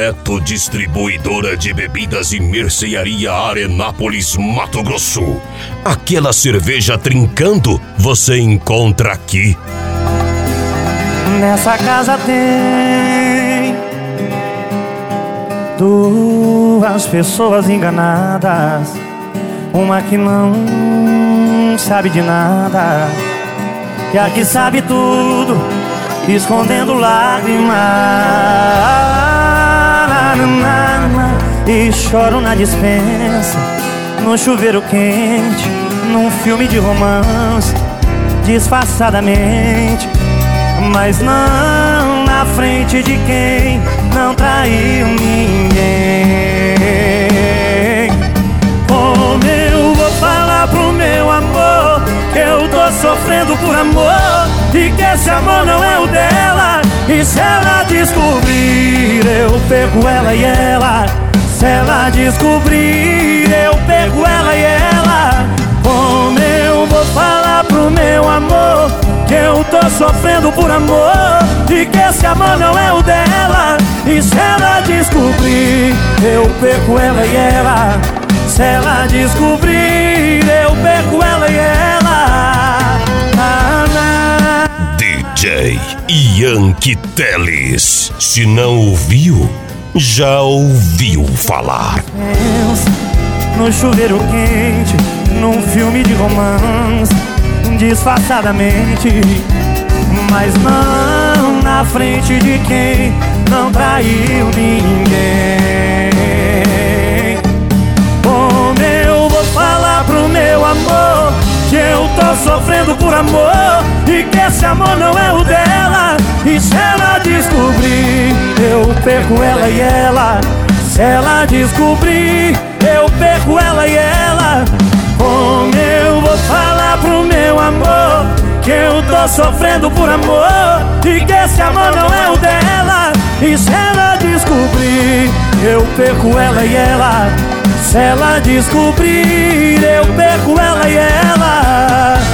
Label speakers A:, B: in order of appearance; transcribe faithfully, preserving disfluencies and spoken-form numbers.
A: Neto, distribuidora de bebidas e mercearia Arenápolis, Mato Grosso. Aquela cerveja trincando você encontra aqui.
B: Nessa casa tem duas pessoas enganadas, uma que não sabe de nada e a que sabe tudo, escondendo lágrimas. E choro na dispensa, no chuveiro quente, num filme de romance, disfarçadamente, mas não na frente de quem não traiu ninguém. Como eu vou falar pro meu amor que eu tô sofrendo por amor e que esse amor não é o dela? E se ela descobrir, eu pego ela e ela. Se ela descobrir, eu pego ela e ela. Como eu vou falar pro meu amor que eu tô sofrendo por amor e que esse amor não é o dela? E se ela descobrir, eu perco ela e ela. Se ela descobrir, eu perco ela e ela. Ah, ah.
A: D J Yankee Teles. Se não ouviu, já ouviu falar.
B: No chuveiro quente, num filme de romance, disfarçadamente, mas não na frente de quem não traiu ninguém. Como eu vou falar pro meu amor que eu tô sofrendo por amor e que esse amor não é o dela? E se ela descobrir, eu perco ela e ela. Se ela descobrir, eu perco ela e ela. Como eu vou falar pro meu amor que eu tô sofrendo por amor e que esse amor não é o dela? E se ela descobrir, eu perco ela e ela. Se ela descobrir, eu perco ela e ela.